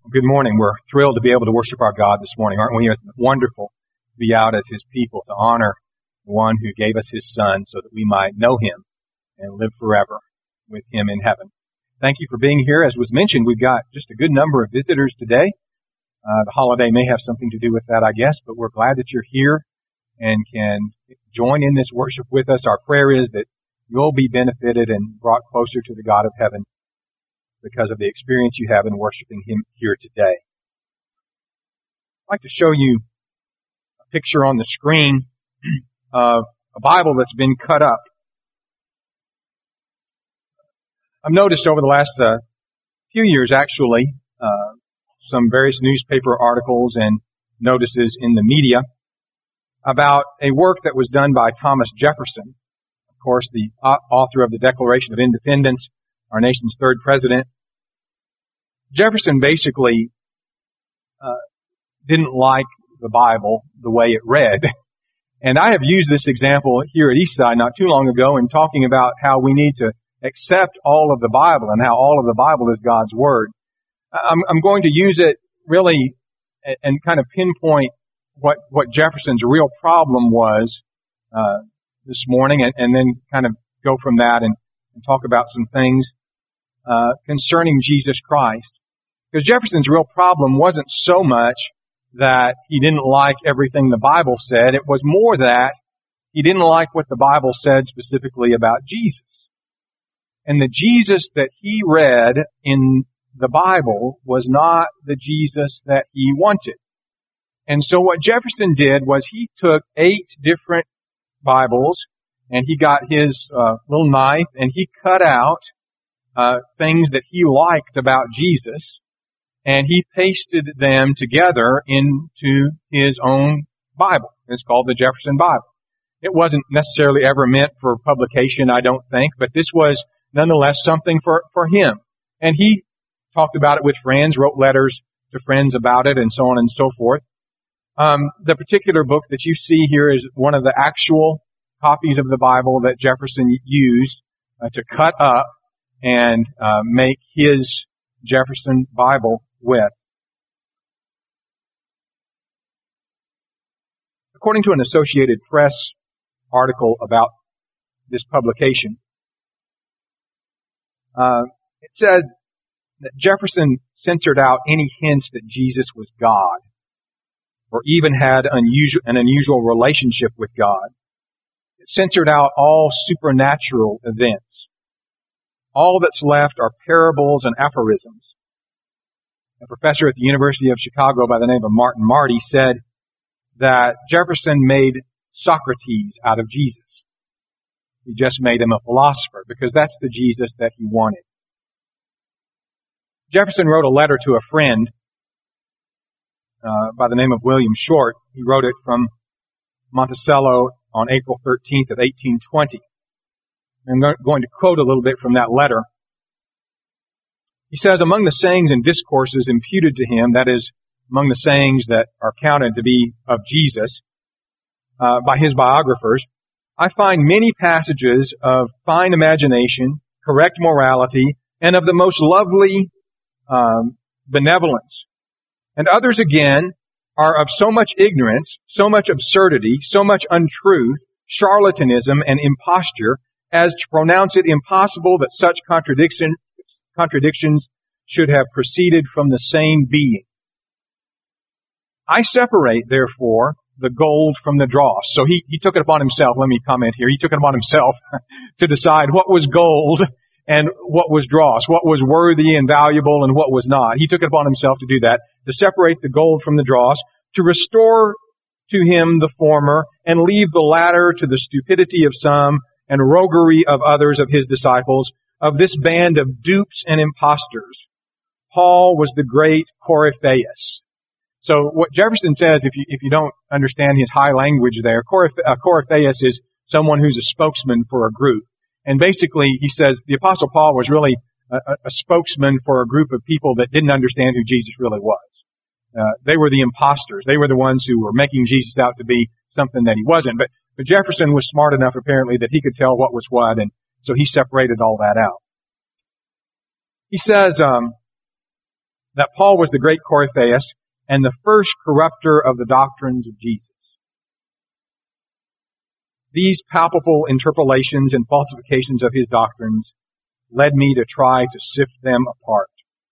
Good morning. We're thrilled to be able to worship our God this morning, aren't we? It's wonderful to be out as His people, to honor the one who gave us His Son so that we might know Him and live forever with Him in heaven. Thank you for being here. As was mentioned, we've got just a good number of visitors today. The holiday may have something to do with that, I guess, but we're glad that you're here and can join in this worship with us. Our prayer is that you'll be benefited and brought closer to the God of heaven because of the experience you have in worshiping Him here today. I'd like to show you a picture on the screen of a Bible that's been cut up. I've noticed over the last few years, actually, some various newspaper articles and notices in the media about a work that was done by Thomas Jefferson, of course, the author of the Declaration of Independence, our nation's third president. Jefferson basically didn't like the Bible the way it read. And I have used this example here at Eastside not too long ago in talking about how we need to accept all of the Bible and how all of the Bible is God's Word. I'm going to use it really and kind of pinpoint what Jefferson's real problem was this morning and then kind of go from that and talk about some things concerning Jesus Christ. Because Jefferson's real problem wasn't so much that he didn't like everything the Bible said. It was more that he didn't like what the Bible said specifically about Jesus. And the Jesus that he read in the Bible was not the Jesus that he wanted. And so what Jefferson did was he took 8 different Bibles and he got his little knife and he cut out things that he liked about Jesus, and he pasted them together into his own Bible. It's called the Jefferson Bible. It wasn't necessarily ever meant for publication, I don't think, but this was nonetheless something for him. And he talked about it with friends, wrote letters to friends about it, and so on and so forth. The particular book that you see here is one of the actual copies of the Bible that Jefferson used to cut up and make his Jefferson Bible with. According to an Associated Press article about this publication, it said that Jefferson censored out any hints that Jesus was God or even had an unusual relationship with God. It censored out all supernatural events. All that's left are parables and aphorisms. A professor at the University of Chicago by the name of Martin Marty said that Jefferson made Socrates out of Jesus. He just made him a philosopher because that's the Jesus that he wanted. Jefferson wrote a letter to a friend by the name of William Short. He wrote it from Monticello on April 13th of 1820. I'm going to quote a little bit from that letter. He says, among the sayings and discourses imputed to him, that is, among the sayings that are counted to be of Jesus by his biographers, I find many passages of fine imagination, correct morality, and of the most lovely benevolence. And others again are of so much ignorance, so much absurdity, so much untruth, charlatanism, and imposture, as to pronounce it impossible that such contradictions should have proceeded from the same being. I separate, therefore, the gold from the dross. So he took it upon himself, let me comment here, he took it upon himself to decide what was gold and what was dross, what was worthy and valuable and what was not. He took it upon himself to do that, to separate the gold from the dross, to restore to him the former and leave the latter to the stupidity of some and roguery of others of his disciples, of this band of dupes and impostors. Paul was the great Coryphaeus. So what Jefferson says, if you don't understand his high language there, Coryphaeus is someone who's a spokesman for a group. And basically, he says the Apostle Paul was really a spokesman for a group of people that didn't understand who Jesus really was. They were the imposters. They were the ones who were making Jesus out to be something that he wasn't. But Jefferson was smart enough, apparently, that he could tell what was what, and so he separated all that out. He says, that Paul was the great Coryphaeus and the first corrupter of the doctrines of Jesus. These palpable interpolations and falsifications of his doctrines led me to try to sift them apart.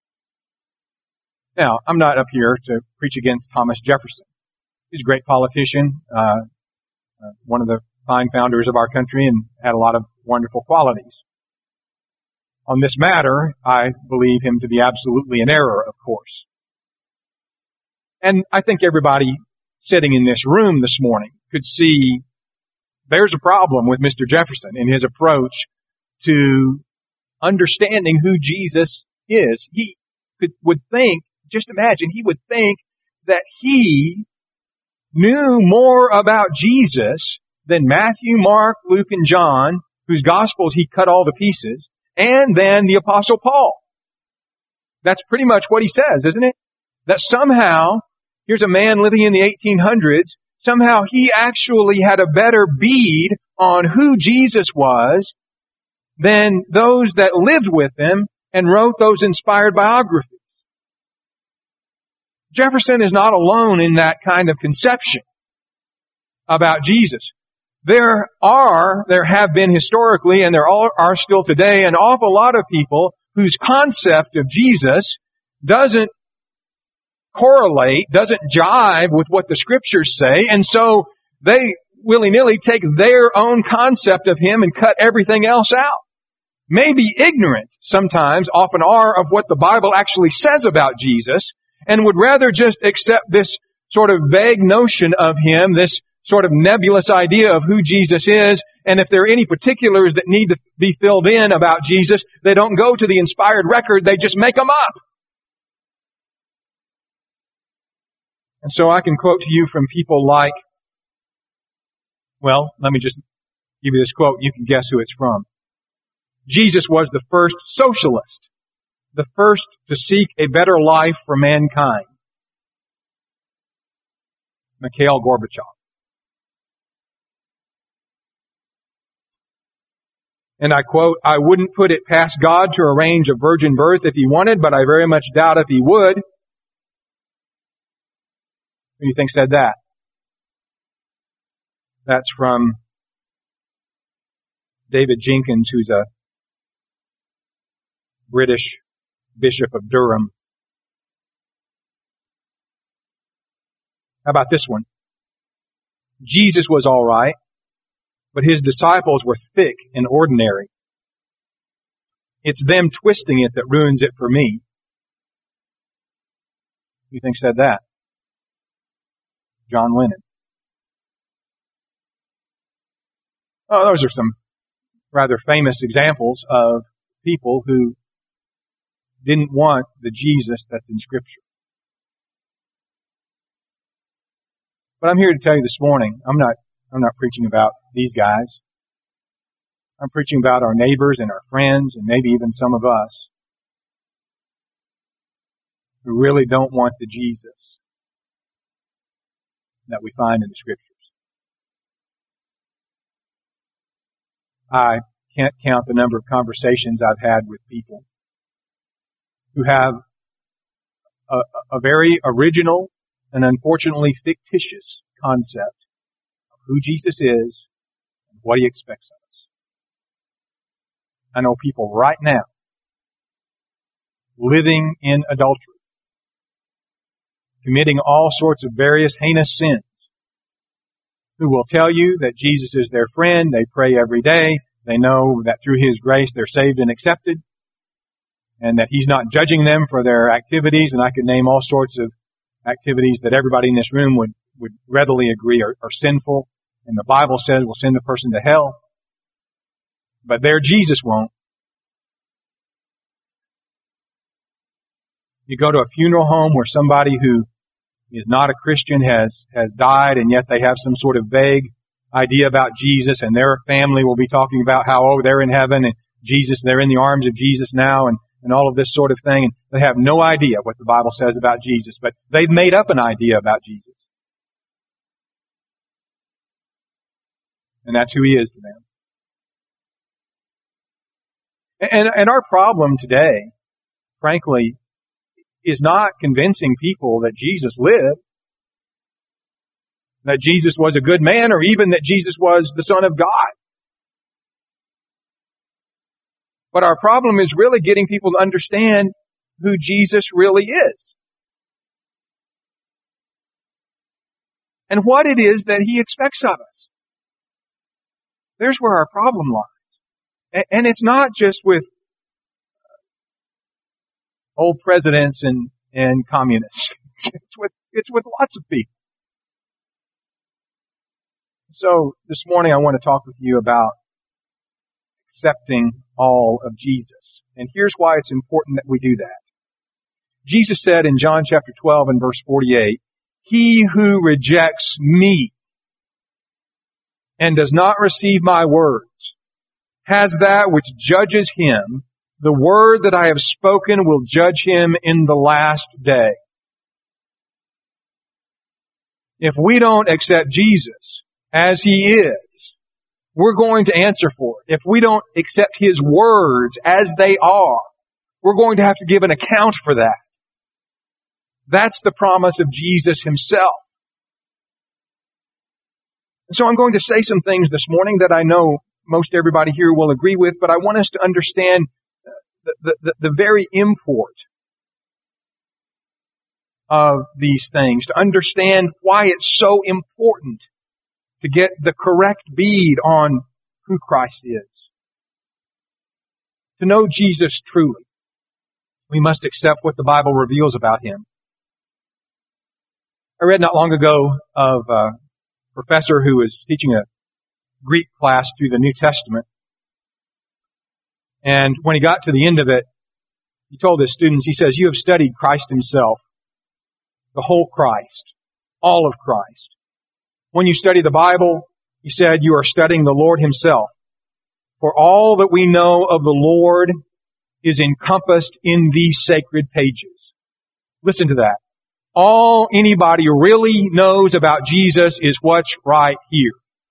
Now, I'm not up here to preach against Thomas Jefferson. He's a great politician, one of the fine founders of our country, and had a lot of wonderful qualities. On this matter, I believe him to be absolutely in error, of course. And I think everybody sitting in this room this morning could see there's a problem with Mr. Jefferson in his approach to understanding who Jesus is. He would think, just imagine, he would think that he knew more about Jesus than Matthew, Mark, Luke, and John, whose Gospels he cut all to pieces, and then the Apostle Paul. That's pretty much what he says, isn't it? That somehow, here's a man living in the 1800s, somehow he actually had a better bead on who Jesus was than those that lived with him and wrote those inspired biographies. Jefferson is not alone in that kind of conception about Jesus. There have been historically, and there are still today, an awful lot of people whose concept of Jesus doesn't correlate, doesn't jive with what the Scriptures say, and so they willy-nilly take their own concept of Him and cut everything else out. Maybe ignorant sometimes, often are, of what the Bible actually says about Jesus, and would rather just accept this sort of vague notion of Him, this sort of nebulous idea of who Jesus is, and if there are any particulars that need to be filled in about Jesus, they don't go to the inspired record, they just make them up. And so I can quote to you from people like, well, let me just give you this quote, you can guess who it's from. Jesus was the first socialist, the first to seek a better life for mankind. Mikhail Gorbachev. And I quote, I wouldn't put it past God to arrange a virgin birth if He wanted, but I very much doubt if He would. Who do you think said that? That's from David Jenkins, who's a British Bishop of Durham. How about this one? Jesus was all right, but His disciples were thick and ordinary. It's them twisting it that ruins it for me. Who do you think said that? John Lennon. Oh, those are some rather famous examples of people who didn't want the Jesus that's in Scripture. But I'm here to tell you this morning, I'm not preaching about these guys. I'm preaching about our neighbors and our friends and maybe even some of us who really don't want the Jesus that we find in the Scriptures. I can't count the number of conversations I've had with people who have a very original and unfortunately fictitious concept of who Jesus is and what He expects of us. I know people right now living in adultery, committing all sorts of various heinous sins, who will tell you that Jesus is their friend, they pray every day, they know that through His grace they're saved and accepted, and that He's not judging them for their activities, and I could name all sorts of activities that everybody in this room would readily agree are sinful, and the Bible says will send a person to hell. But their Jesus won't. You go to a funeral home where somebody who is not a Christian has died, and yet they have some sort of vague idea about Jesus, and their family will be talking about how, they're in heaven, and Jesus, they're in the arms of Jesus now, and all of this sort of thing, and they have no idea what the Bible says about Jesus, but they've made up an idea about Jesus. And that's who He is to them. And our problem today, frankly, is not convincing people that Jesus lived, that Jesus was a good man, or even that Jesus was the Son of God. But our problem is really getting people to understand who Jesus really is. And what it is that He expects of us. There's where our problem lies. And it's not just with old presidents and communists. It's with lots of people. So this morning I want to talk with you about accepting all of Jesus. And here's why it's important that we do that. Jesus said in John chapter 12 and verse 48, "He who rejects me and does not receive my words has that which judges him. The word that I have spoken will judge him in the last day." If we don't accept Jesus as He is, we're going to answer for it. If we don't accept His words as they are, we're going to have to give an account for that. That's the promise of Jesus Himself. And so I'm going to say some things this morning that I know most everybody here will agree with, but I want us to understand the very import of these things, to understand why it's so important to get the correct bead on who Christ is. To know Jesus truly, we must accept what the Bible reveals about Him. I read not long ago of a professor who was teaching a Greek class through the New Testament. And when he got to the end of it, he told his students, he says, "You have studied Christ Himself, the whole Christ, all of Christ. When you study the Bible," he said, "you are studying the Lord Himself. For all that we know of the Lord is encompassed in these sacred pages." Listen to that. All anybody really knows about Jesus is what's right here.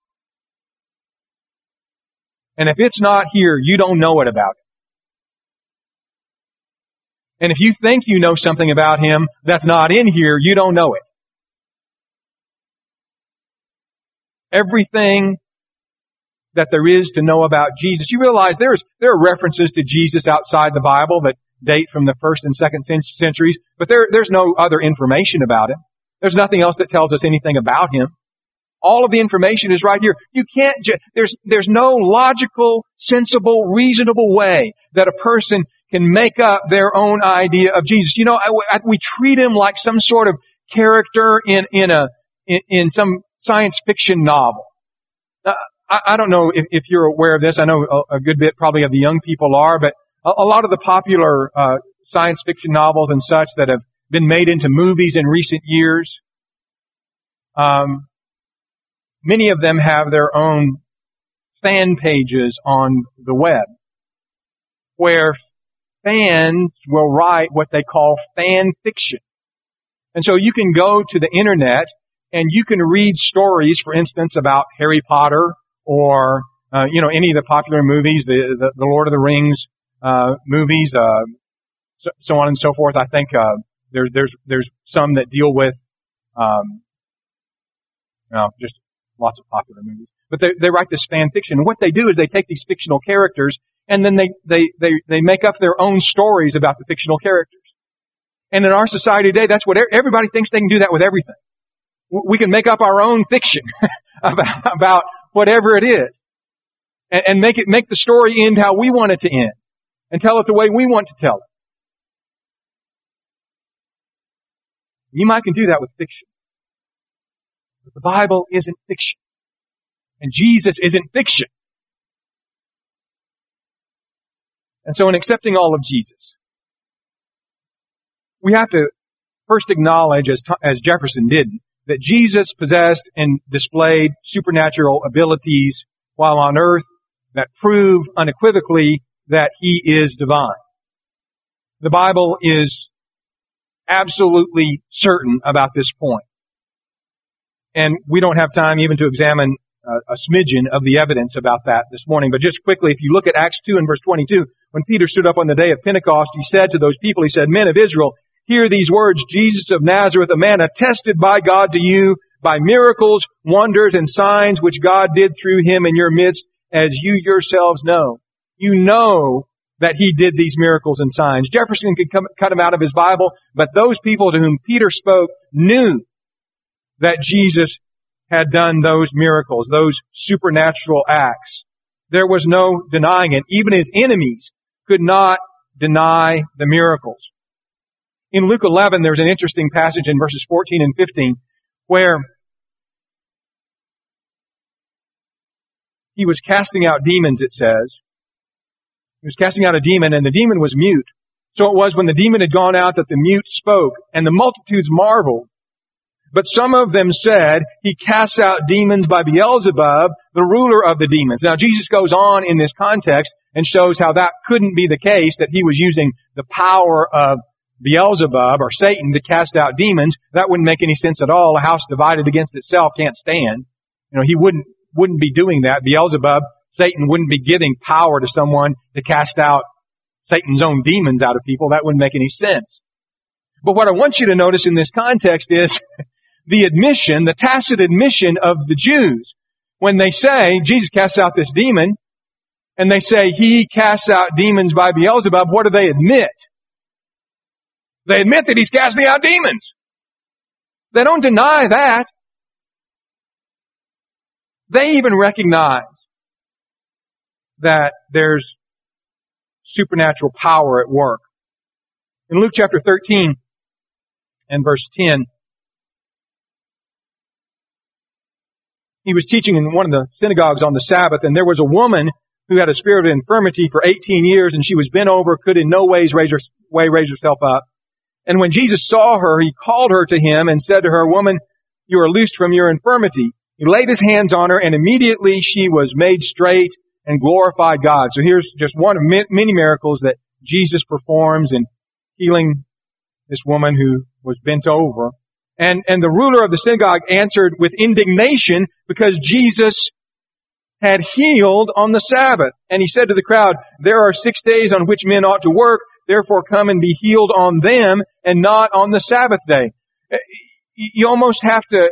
And if it's not here, you don't know it about Him. And if you think you know something about Him that's not in here, you don't know it. Everything that there is to know about Jesus. You realize there are references to Jesus outside the Bible that date from the 1st and 2nd centuries, but there's no other information about Him. There's nothing else that tells us anything about Him. All of the information is right here. You can't there's no logical, sensible, reasonable way that a person can make up their own idea of Jesus. You know, we treat Him like some sort of character in some science fiction novel. I don't know if you're aware of this. I know a good bit probably of the young people are, but a lot of the popular science fiction novels and such that have been made into movies in recent years, many of them have their own fan pages on the web, where fans will write what they call fan fiction. And so you can go to the internet and you can read stories, for instance, about Harry Potter or, any of the popular movies, the Lord of the Rings, movies, so on and so forth. I think, there's some that deal with, just lots of popular movies. But they write this fan fiction. And what they do is they take these fictional characters and then they make up their own stories about the fictional characters. And in our society today, that's what everybody thinks they can do that with everything. We can make up our own fiction about whatever it is. And make the story end how we want it to end. And tell it the way we want to tell it. You might can do that with fiction. But the Bible isn't fiction. And Jesus isn't fiction. And so in accepting all of Jesus, we have to first acknowledge, as Jefferson did, that Jesus possessed and displayed supernatural abilities while on earth that prove unequivocally that He is divine. The Bible is absolutely certain about this point. And we don't have time even to examine a smidgen of the evidence about that this morning. But just quickly, if you look at Acts 2 and verse 22, when Peter stood up on the day of Pentecost, he said to those people, he said, "Men of Israel, hear these words, Jesus of Nazareth, a man attested by God to you by miracles, wonders, and signs which God did through him in your midst, as you yourselves know. You know that he did these miracles and signs. Jefferson could cut them out of his Bible, but those people to whom Peter spoke knew that Jesus had done those miracles, those supernatural acts. There was no denying it. Even his enemies could not deny the miracles. In Luke 11, there's an interesting passage in verses 14 and 15 where he was casting out demons, it says. He was casting out a demon, and the demon was mute. So it was when the demon had gone out that the mute spoke, and the multitudes marveled. But some of them said, he casts out demons by Beelzebub, the ruler of the demons. Now Jesus goes on in this context and shows how that couldn't be the case, that he was using the power of Beelzebub or Satan to cast out demons. That wouldn't make any sense at all. A house divided against itself can't stand. He wouldn't be doing that. Beelzebub, Satan, wouldn't be giving power to someone to cast out Satan's own demons out of people. That wouldn't make any sense. But what I want you to notice in this context is the admission, the tacit admission of the Jews. When they say, Jesus casts out this demon, and they say, he casts out demons by Beelzebub, what do they admit? They admit that he's casting out demons. They don't deny that. They even recognize that there's supernatural power at work. In Luke chapter 13 and verse 10, he was teaching in one of the synagogues on the Sabbath, and there was a woman who had a spirit of infirmity for 18 years, and she was bent over, could in no ways raise herself up. And when Jesus saw her, he called her to him and said to her, "Woman, you are loosed from your infirmity." He laid his hands on her, and immediately she was made straight and glorified God. So here's just one of many miracles that Jesus performs in healing this woman who was bent over. And the ruler of the synagogue answered with indignation because Jesus had healed on the Sabbath. And he said to the crowd, "There are 6 days on which men ought to work. Therefore come and be healed on them and not on the Sabbath day." You almost have to,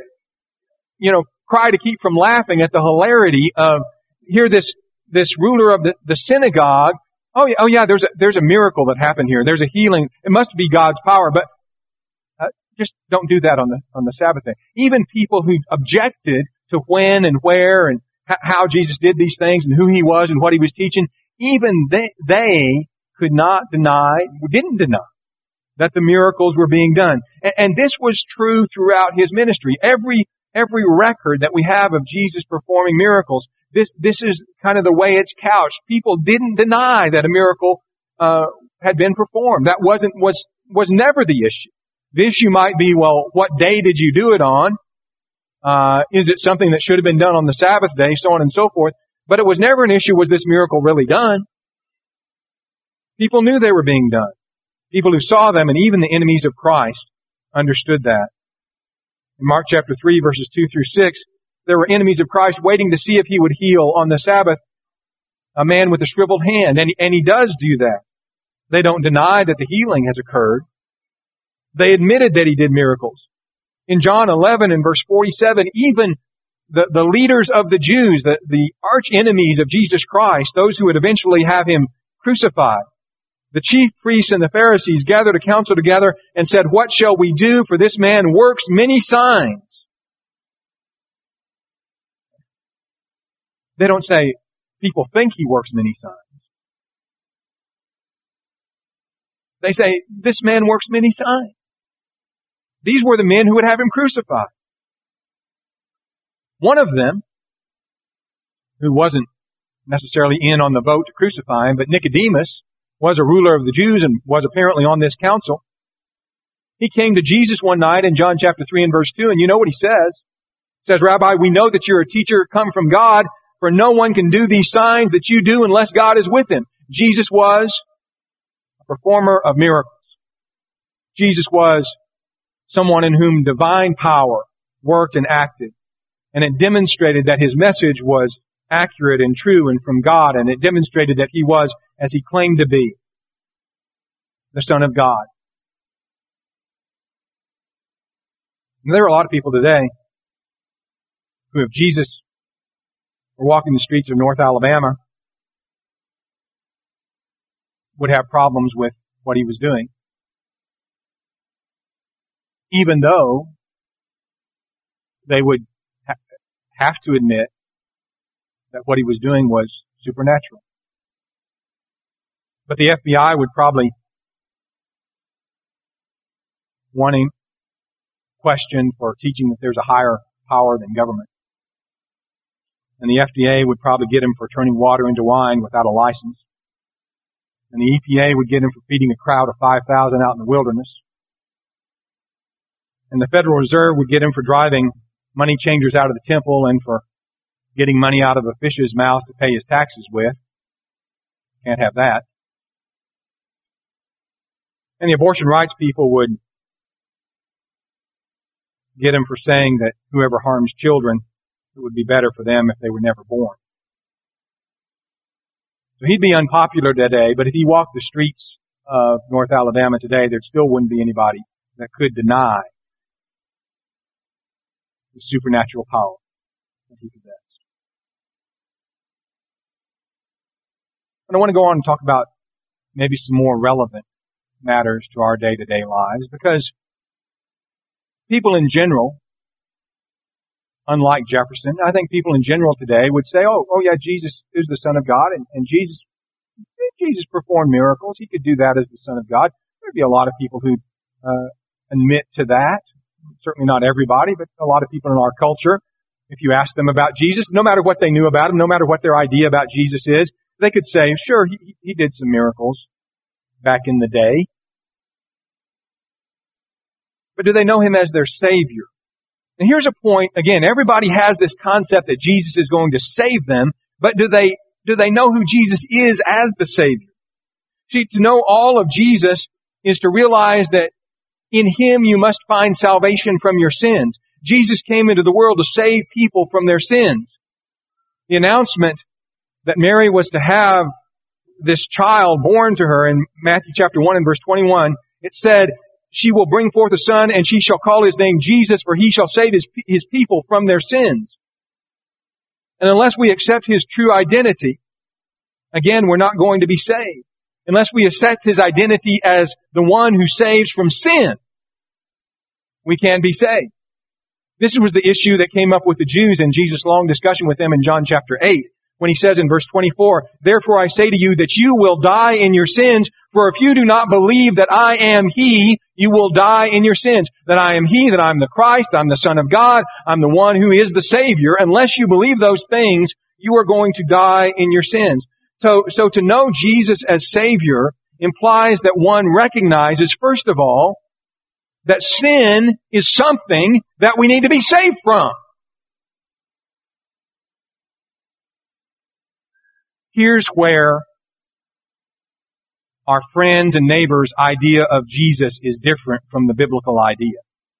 cry to keep from laughing at the hilarity of here this ruler of the synagogue. Oh yeah, there's a miracle that happened here. There's a healing. It must be God's power, but just don't do that on the Sabbath day. Even people who objected to when and where and how Jesus did these things and who he was and what he was teaching, even they didn't deny that the miracles were being done. And this was true throughout his ministry. Every record that we have of Jesus performing miracles, this is kind of the way it's couched. People didn't deny that a miracle had been performed. That was never the issue. The issue might be, well, what day did you do it on? Is it something that should have been done on the Sabbath day? So on and so forth. But it was never an issue, was this miracle really done? People knew they were being done. People who saw them, and even the enemies of Christ, understood that. In Mark chapter 3, verses 2 through 6, there were enemies of Christ waiting to see if he would heal on the Sabbath a man with a shriveled hand. And he does do that. They don't deny that the healing has occurred. They admitted that he did miracles. In John 11 and verse 47, even the leaders of the Jews, the arch enemies of Jesus Christ, those who would eventually have him crucified, the chief priests and the Pharisees gathered a council together and said, "What shall we do? For this man works many signs." They don't say, people think he works many signs. They say, this man works many signs. These were the men who would have him crucified. One of them, who wasn't necessarily in on the vote to crucify him, but Nicodemus, was a ruler of the Jews and was apparently on this council. He came to Jesus one night in John chapter 3 and verse 2, and you know what he says? He says, "Rabbi, we know that you're a teacher come from God, for no one can do these signs that you do unless God is with him." Jesus was a performer of miracles. Jesus was someone in whom divine power worked and acted. And it demonstrated that his message was accurate and true and from God, and it demonstrated that he was, as he claimed to be, the Son of God. And there are a lot of people today who, if Jesus were walking the streets of North Alabama, would have problems with what he was doing, even though they would have to admit that what he was doing was supernatural. But the FBI would probably want him questioned for teaching that there's a higher power than government. And the FDA would probably get him for turning water into wine without a license. And the EPA would get him for feeding a crowd of 5,000 out in the wilderness. And the Federal Reserve would get him for driving money changers out of the temple and for getting money out of a fish's mouth to pay his taxes with. Can't have that. And the abortion rights people would get him for saying that whoever harms children, it would be better for them if they were never born. So he'd be unpopular today, but if he walked the streets of North Alabama today, there still wouldn't be anybody that could deny the supernatural power that he possessed. And I want to go on and talk about maybe some more relevant matters to our day-to-day lives, because people in general, unlike Jefferson, I think people in general today would say, oh yeah, Jesus is the Son of God, and Jesus performed miracles. He could do that as the Son of God. There'd be a lot of people who admit to that. Certainly not everybody, but a lot of people in our culture. If you ask them about Jesus, no matter what they knew about him, no matter what their idea about Jesus is, they could say, sure, he did some miracles back in the day. But do they know him as their Savior? And here's a point, again, everybody has this concept that Jesus is going to save them, but do they know who Jesus is as the Savior? See, to know all of Jesus is to realize that in him you must find salvation from your sins. Jesus came into the world to save people from their sins. The announcement that Mary was to have this child born to her in Matthew chapter 1 and verse 21, it said, she will bring forth a son, and she shall call his name Jesus, for he shall save his people from their sins. And unless we accept his true identity, again, we're not going to be saved. Unless we accept his identity as the one who saves from sin, we can't be saved. This was the issue that came up with the Jews in Jesus' long discussion with them in John chapter 8, when he says in verse 24, therefore I say to you that you will die in your sins, for if you do not believe that I am he, you will die in your sins. That I am he, that I'm the Christ, I'm the Son of God, I'm the one who is the Savior. Unless you believe those things, you are going to die in your sins. So to know Jesus as Savior implies that one recognizes, first of all, that sin is something that we need to be saved from. Here's where our friends and neighbors' idea of Jesus is different from the biblical idea.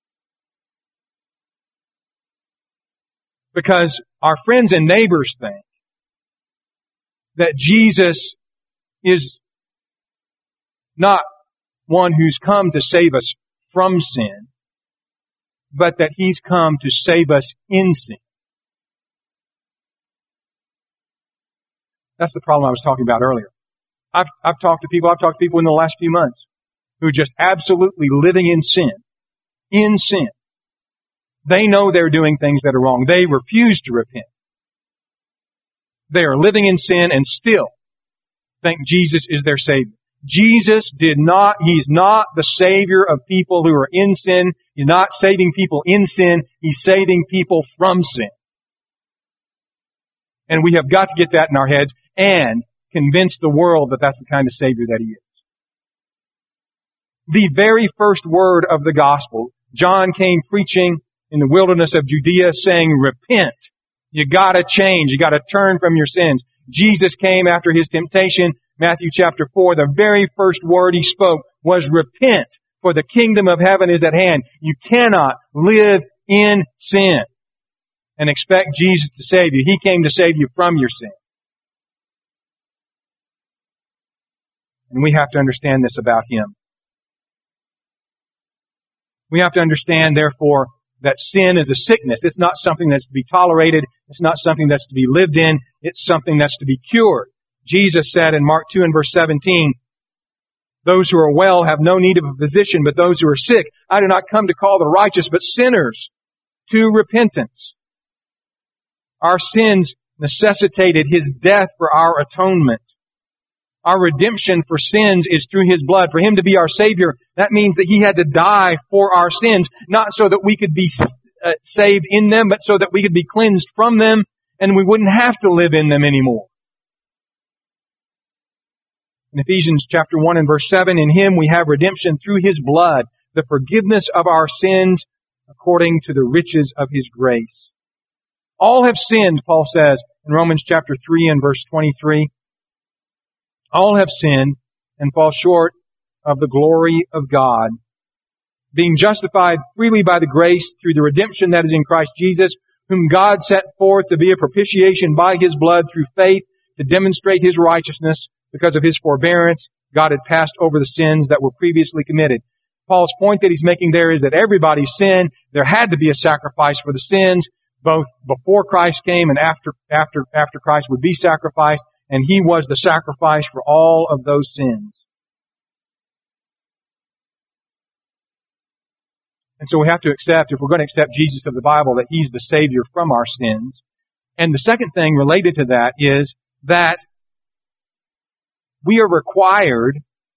Because our friends and neighbors think that Jesus is not one who's come to save us from sin, but that he's come to save us in sin. That's the problem I was talking about earlier. I've talked to people in the last few months who are just absolutely living in sin. In sin. They know they're doing things that are wrong. They refuse to repent. They are living in sin and still think Jesus is their Savior. Jesus he's not the Savior of people who are in sin. He's not saving people in sin. He's saving people from sin. And we have got to get that in our heads and convince the world that that's the kind of Savior that he is. The very first word of the gospel, John came preaching in the wilderness of Judea saying, repent. You gotta change. You gotta turn from your sins. Jesus came after his temptation, Matthew chapter 4. The very first word he spoke was repent, for the kingdom of heaven is at hand. You cannot live in sin and expect Jesus to save you. He came to save you from your sin. And we have to understand this about him. We have to understand, therefore, that sin is a sickness. It's not something that's to be tolerated. It's not something that's to be lived in. It's something that's to be cured. Jesus said in Mark 2 and verse 17, those who are well have no need of a physician, but those who are sick. I do not come to call the righteous, but sinners to repentance. Our sins necessitated His death for our atonement. Our redemption for sins is through His blood. For Him to be our Savior, that means that He had to die for our sins, not so that we could be saved in them, but so that we could be cleansed from them and we wouldn't have to live in them anymore. In Ephesians chapter 1 and verse 7, in Him we have redemption through His blood, the forgiveness of our sins according to the riches of His grace. All have sinned, Paul says in Romans chapter 3 and verse 23. All have sinned and fall short of the glory of God, being justified freely by the grace through the redemption that is in Christ Jesus, whom God set forth to be a propitiation by His blood through faith to demonstrate His righteousness. Because of His forbearance, God had passed over the sins that were previously committed. Paul's point that he's making there is that everybody sinned. There had to be a sacrifice for the sins, both before Christ came and after Christ would be sacrificed, and He was the sacrifice for all of those sins. And so we have to accept, if we're going to accept Jesus of the Bible, that He's the Savior from our sins. And the second thing related to that is that we are required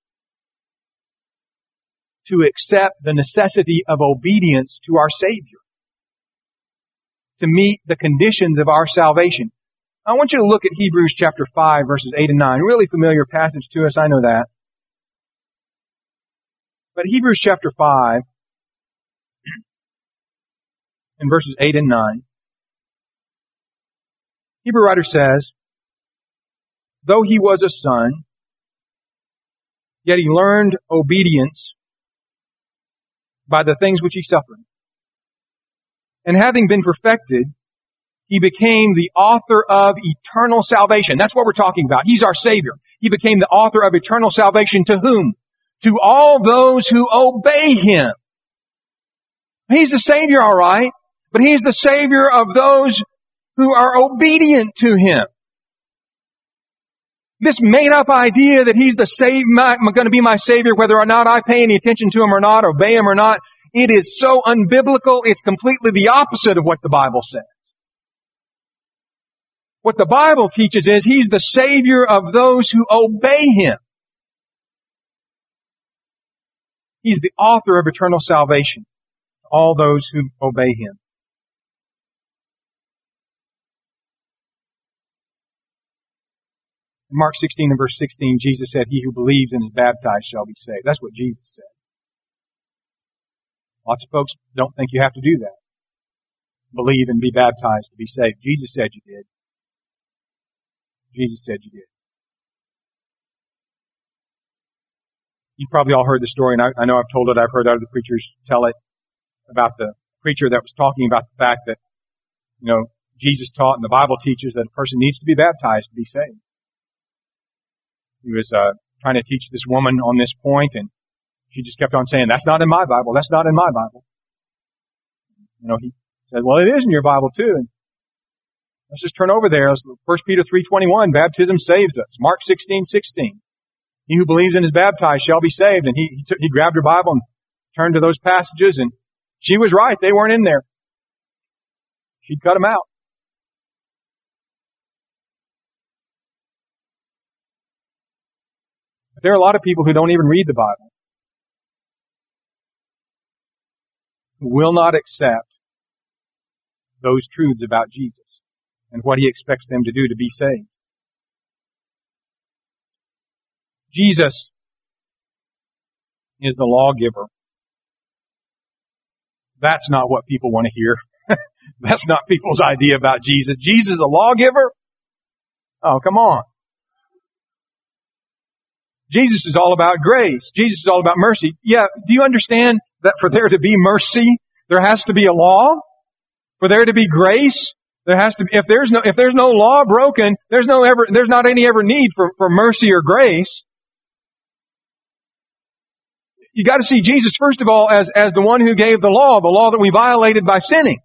to accept the necessity of obedience to our Savior to meet the conditions of our salvation. I want you to look at Hebrews chapter 5, verses 8 and 9. Really familiar passage to us, I know that. But Hebrews chapter 5, in verses 8 and 9, Hebrew writer says, though He was a son, yet He learned obedience by the things which He suffered. And having been perfected, He became the author of eternal salvation. That's what we're talking about. He's our Savior. He became the author of eternal salvation to whom? To all those who obey Him. He's the Savior, all right, but He's the Savior of those who are obedient to Him. This made-up idea that He's going to be my Savior whether or not I pay any attention to Him or not, obey Him or not, it is so unbiblical, it's completely the opposite of what the Bible says. What the Bible teaches is He's the Savior of those who obey Him. He's the author of eternal salvation to all those who obey Him. In Mark 16 and verse 16, Jesus said, he who believes and is baptized shall be saved. That's what Jesus said. Lots of folks don't think you have to do that. Believe and be baptized to be saved. Jesus said you did. Jesus said you did. You've probably all heard the story, and I know I've told it, I've heard other preachers tell it, about the preacher that was talking about the fact that, Jesus taught and the Bible teaches that a person needs to be baptized to be saved. He was trying to teach this woman on this point, and she just kept on saying, that's not in my Bible, that's not in my Bible. He said, well, it is in your Bible too. And let's just turn over there. 1 Peter 3:21, baptism saves us. Mark 16:16. He who believes and is baptized shall be saved. And he grabbed her Bible and turned to those passages, and she was right. They weren't in there. She'd cut them out. But there are a lot of people who don't even read the Bible, who will not accept those truths about Jesus and what He expects them to do to be saved. Jesus is the lawgiver. That's not what people want to hear. That's not people's idea about Jesus. Jesus is a lawgiver? Oh, come on. Jesus is all about grace. Jesus is all about mercy. Yeah, do you understand that for there to be mercy, there has to be a law? For there to be grace, there has to be, if there's no law broken, there's not any ever need for mercy or grace. You got to see Jesus, first of all, as the one who gave the law that we violated by sinning.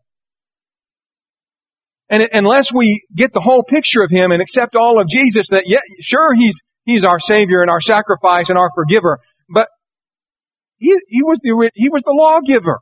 And unless we get the whole picture of Him and accept all of Jesus, that sure, He's our Savior and our sacrifice and our forgiver, but He was the lawgiver.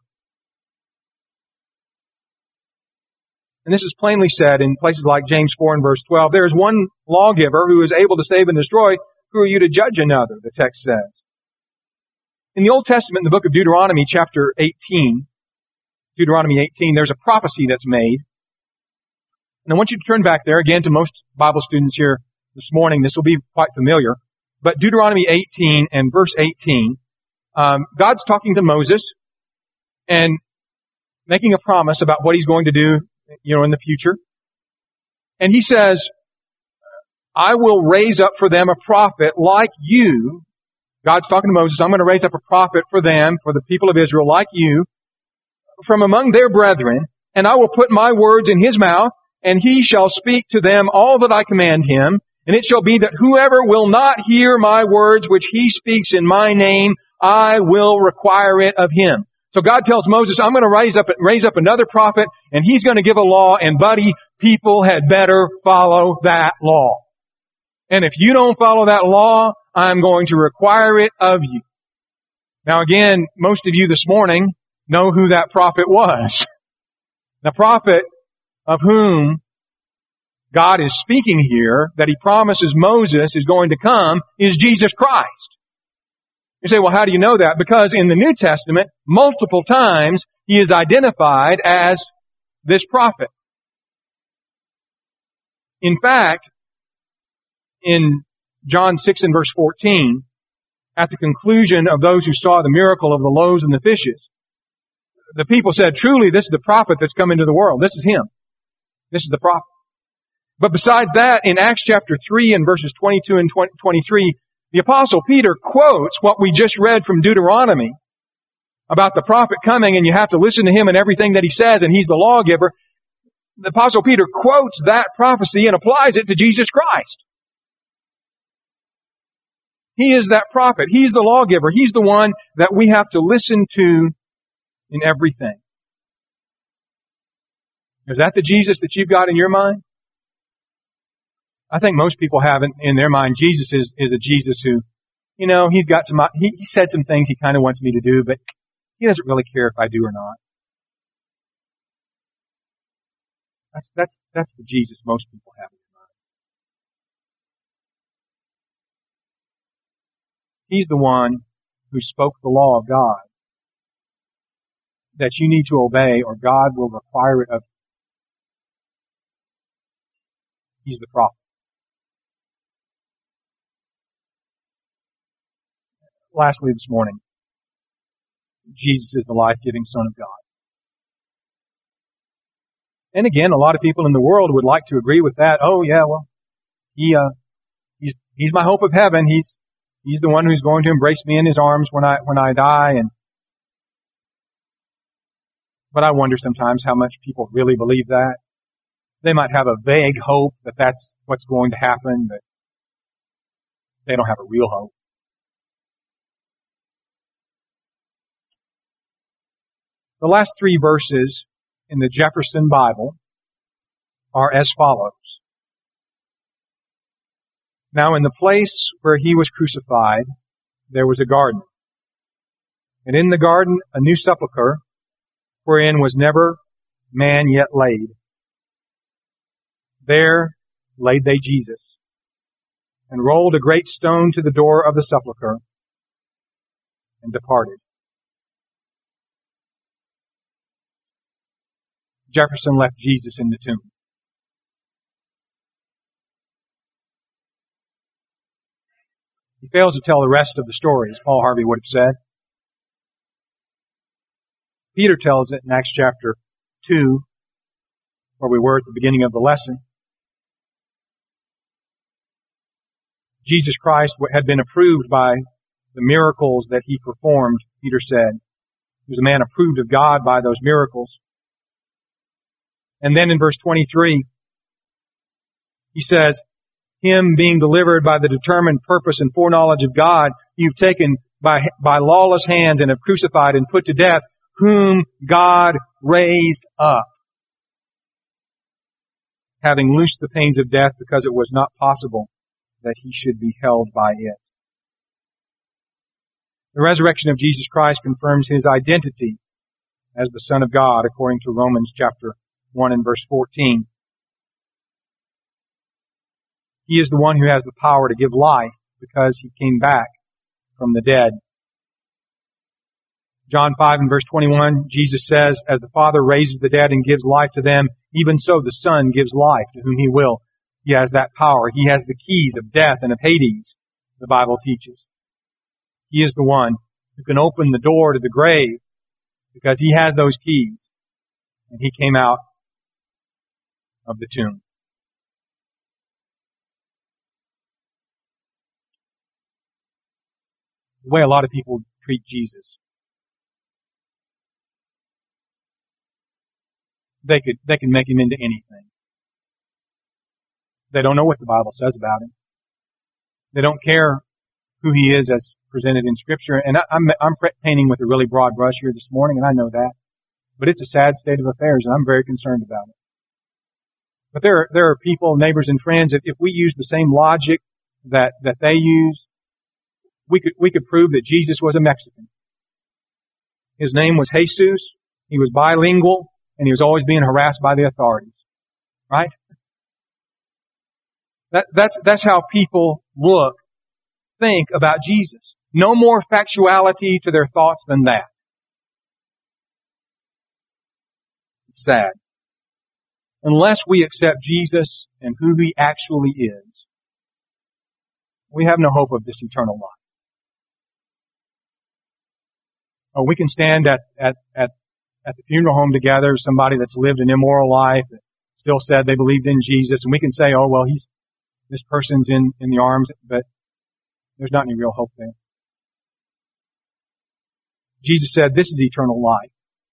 And this is plainly said in places like James 4 and verse 12. There is one lawgiver who is able to save and destroy. Who are you to judge another? The text says. In the Old Testament, in the book of Deuteronomy, chapter 18, Deuteronomy 18, there's a prophecy that's made. And I want you to turn back there. Again, to most Bible students here this morning, this will be quite familiar. But Deuteronomy 18 and verse 18, God's talking to Moses and making a promise about what He's going to do, in the future. And He says, I will raise up for them a prophet like you. God's talking to Moses, I'm going to raise up a prophet for them, for the people of Israel like you, from among their brethren, and I will put my words in his mouth, and he shall speak to them all that I command him. And it shall be that whoever will not hear my words which he speaks in my name, I will require it of him. So God tells Moses, I'm going to raise up another prophet, and he's going to give a law, and buddy, people had better follow that law. And if you don't follow that law, I'm going to require it of you. Now again, most of you this morning know who that prophet was. The prophet of whom God is speaking here, that He promises Moses is going to come, is Jesus Christ. You say, well, how do you know that? Because in the New Testament, multiple times, He is identified as this prophet. In fact, in John 6 and verse 14, at the conclusion of those who saw the miracle of the loaves and the fishes, the people said, truly, this is the prophet that's come into the world. This is Him. This is the prophet. But besides that, in Acts chapter 3 and verses 22 and 23, the Apostle Peter quotes what we just read from Deuteronomy about the prophet coming, and you have to listen to him and everything that he says, and he's the lawgiver. The Apostle Peter quotes that prophecy and applies it to Jesus Christ. He is that prophet. He's the lawgiver. He's the one that we have to listen to in everything. Is that the Jesus that you've got in your mind? I think most people have in their mind Jesus is a Jesus who, he's got he said some things he kind of wants me to do, but he doesn't really care if I do or not. That's the Jesus most people have in their mind. He's the one who spoke the law of God that you need to obey, or God will require it of you. He's the prophet. Lastly this morning, Jesus is the life-giving Son of God. And again, a lot of people in the world would like to agree with that. Oh yeah, well, he's my hope of heaven. He's the one who's going to embrace me in His arms when I die. But I wonder sometimes how much people really believe that. They might have a vague hope that that's what's going to happen, but they don't have a real hope. The last three verses in the Jefferson Bible are as follows. Now in the place where He was crucified, there was a garden. And in the garden a new sepulchre, wherein was never man yet laid. There laid they Jesus, and rolled a great stone to the door of the sepulchre, and departed. Jefferson left Jesus in the tomb. He fails to tell the rest of the story, as Paul Harvey would have said. Peter tells it in Acts chapter 2, where we were at the beginning of the lesson. Jesus Christ had been approved by the miracles that He performed, Peter said. He was a man approved of God by those miracles. And then in verse 23, he says, Him being delivered by the determined purpose and foreknowledge of God, you've taken by lawless hands and have crucified and put to death, whom God raised up, having loosed the pains of death, because it was not possible that he should be held by it. The resurrection of Jesus Christ confirms his identity as the Son of God, according to Romans chapter 1 and verse 14. He is the one who has the power to give life because he came back from the dead. John 5 and verse 21, Jesus says, as the Father raises the dead and gives life to them, even so the Son gives life to whom he will. He has that power. He has the keys of death and of Hades, the Bible teaches. He is the one who can open the door to the grave because he has those keys. And he came out of the tomb. The way a lot of people treat Jesus. They can make him into anything. They don't know what the Bible says about him. They don't care who he is as presented in Scripture. And I'm painting with a really broad brush here this morning, and I know that. But it's a sad state of affairs, and I'm very concerned about it. But there are people, neighbors and friends, if we use the same logic that they use, we could prove that Jesus was a Mexican. His name was Jesus. He was bilingual, and he was always being harassed by the authorities. Right? That's how people think about Jesus. No more factuality to their thoughts than that. It's sad. Unless we accept Jesus and who he actually is, we have no hope of this eternal life. Oh, we can stand at the funeral home together, somebody that's lived an immoral life, that still said they believed in Jesus, and we can say, oh, well, this person's in the arms, but there's not any real hope there. Jesus said, this is eternal life,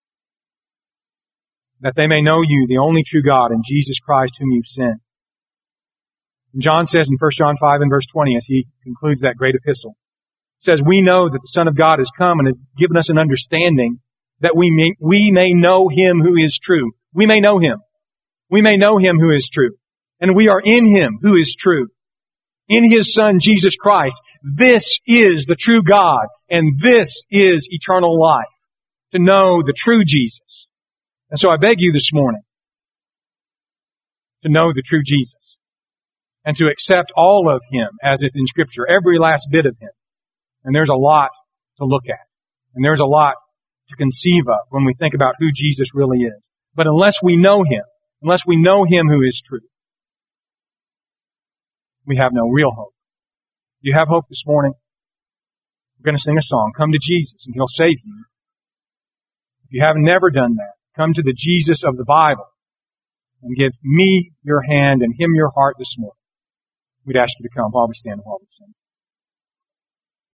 that they may know you, the only true God, and Jesus Christ whom you've sent. And John says in 1 John 5 and verse 20, as he concludes that great epistle, says, we know that the Son of God has come and has given us an understanding that we may know him who is true. We may know him. We may know him who is true. And we are in him who is true. In his Son, Jesus Christ. This is the true God, and this is eternal life. To know the true Jesus. And so I beg you this morning to know the true Jesus. And to accept all of him as is in Scripture, every last bit of him. And there's a lot to look at. And there's a lot to conceive of when we think about who Jesus really is. But unless we know him who is true, we have no real hope. Do you have hope this morning? We're going to sing a song. Come to Jesus and he'll save you. If you have never done that, come to the Jesus of the Bible and give me your hand and him your heart this morning. We'd ask you to come while we stand and while we sing.